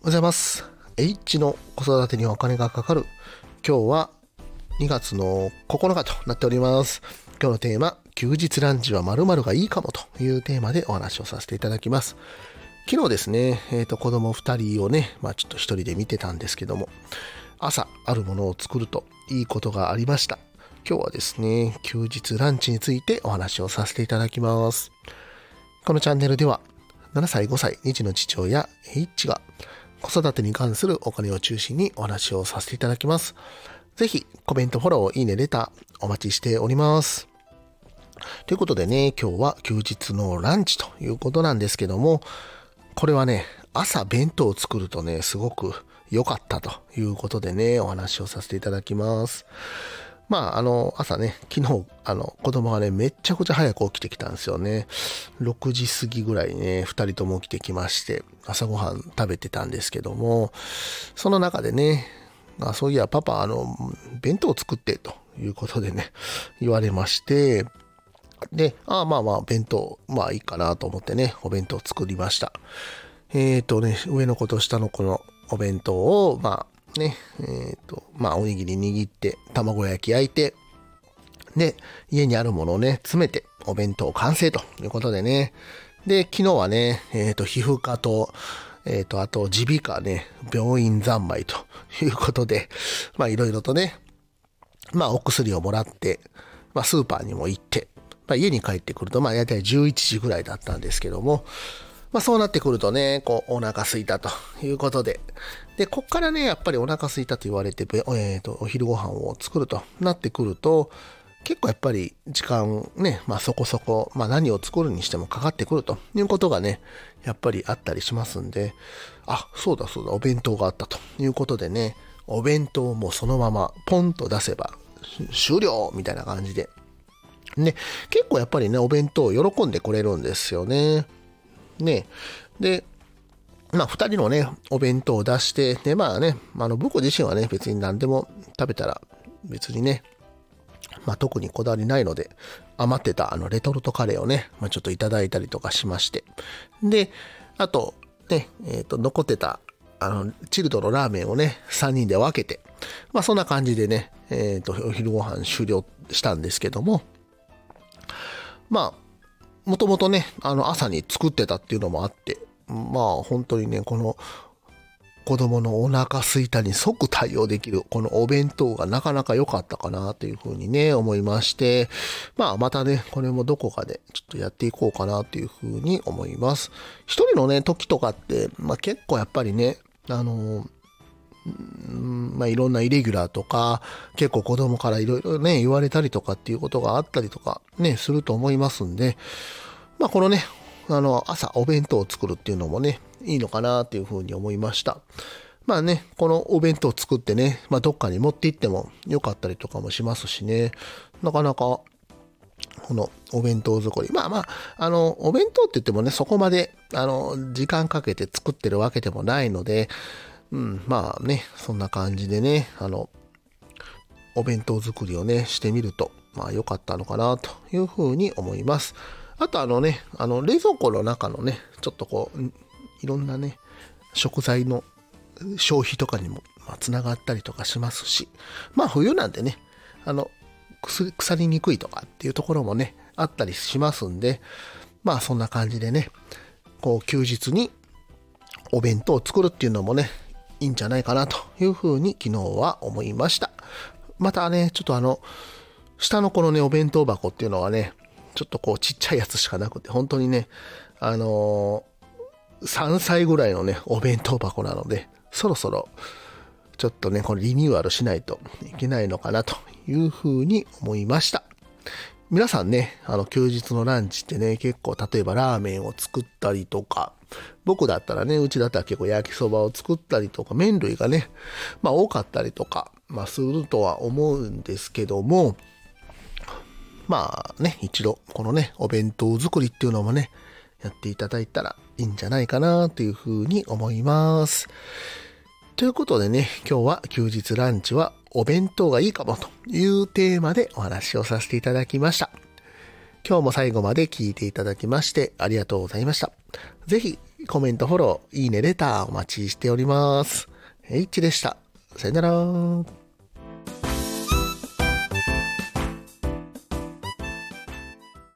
ございます。H の子育てにはお金がかかる。今日は2月の9日となっております。今日のテーマ、休日ランチは〇〇がいいかもというテーマでお話をさせていただきます。昨日ですね、子供2人をね、ちょっと一人で見てたんですけども、朝あるものを作るといいことがありました。今日はですね、休日ランチについてお話をさせていただきます。このチャンネルでは、7歳5歳2児の父親 H が子育てに関するお金を中心にお話をさせていただきます。ぜひコメント、フォロー、いいね、レターお待ちしております。ということでね、今日は休日のランチということなんですけども、これはね、朝弁当を作るとね、すごく良かったということでね、お話をさせていただきます。朝ね、昨日、子供がね、めっちゃくちゃ早く起きてきたんですよね。6時過ぎぐらいにね、2人とも起きてきまして、朝ごはん食べてたんですけども、その中でね、そういや、パパ、弁当を作ってということでね、言われまして、で、弁当、いいかなと思ってね、お弁当を作りました。上の子と下の子のお弁当を、おにぎり握って、卵焼き焼いて、で、家にあるものをね、詰めて、お弁当完成ということでね。で、昨日はね、皮膚科と、あと、耳鼻科ね、病院三昧ということで、いろいろとね、お薬をもらって、スーパーにも行って、家に帰ってくると、だいたい11時ぐらいだったんですけども、そうなってくるとね、お腹空いたということで。で、こっからね、やっぱりお腹空いたと言われて、お昼ご飯を作るとなってくると、結構やっぱり時間ね、そこそこ、何を作るにしてもかかってくるということがね、やっぱりあったりしますんで、そうだ、お弁当があったということでね、お弁当もそのままポンと出せば終了みたいな感じで。ね、結構やっぱりね、お弁当を喜んでくれるんですよね。ね。で、二人のね、お弁当を出して、で、僕自身はね、別に何でも食べたら、別にね、特にこだわりないので、余ってたレトルトカレーをね、ちょっといただいたりとかしまして。で、あと、ね、残ってた、チルドのラーメンをね、3人で分けて、そんな感じでね、お昼ご飯終了したんですけども、もともとね、朝に作ってたっていうのもあって、本当にね、この子供のお腹すいたに即対応できる、このお弁当がなかなか良かったかなというふうにね、思いまして、またね、これもどこかでちょっとやっていこうかなというふうに思います。一人のね、時とかって、結構やっぱりね、いろんなイレギュラーとか、結構子供からいろいろね、言われたりとかっていうことがあったりとかね、すると思いますんで、このね、朝お弁当を作るっていうのもね、いいのかなっていうふうに思いました。このお弁当を作ってね、どっかに持って行ってもよかったりとかもしますしね、なかなか、このお弁当作り。お弁当って言ってもね、そこまで、時間かけて作ってるわけでもないので、そんな感じでね、お弁当作りをね、してみると、良かったのかなというふうに思います。あと冷蔵庫の中のね、ちょっといろんなね、食材の消費とかにも、つながったりとかしますし、冬なんでね、腐りにくいとかっていうところもね、あったりしますんで、そんな感じでね、休日にお弁当を作るっていうのもね、いいんじゃないかなというふうに昨日は思いました。またね、ちょっと下の子のね、お弁当箱っていうのはね、ちょっとちっちゃいやつしかなくて、本当にね、3歳ぐらいのね、お弁当箱なので、そろそろ、ちょっとね、これリニューアルしないといけないのかなというふうに思いました。皆さんね、休日のランチってね、結構、例えばラーメンを作ったりとか、僕だったらね、うちだったら結構焼きそばを作ったりとか、麺類がね、多かったりとか、するとは思うんですけども、一度、このね、お弁当作りっていうのもね、やっていただいたらいいんじゃないかなというふうに思います。ということでね、今日は休日ランチはお弁当がいいかもというテーマでお話をさせていただきました。今日も最後まで聞いていただきましてありがとうございました。ぜひコメント、フォロー、いいね、レターお待ちしております。H でした。さよなら。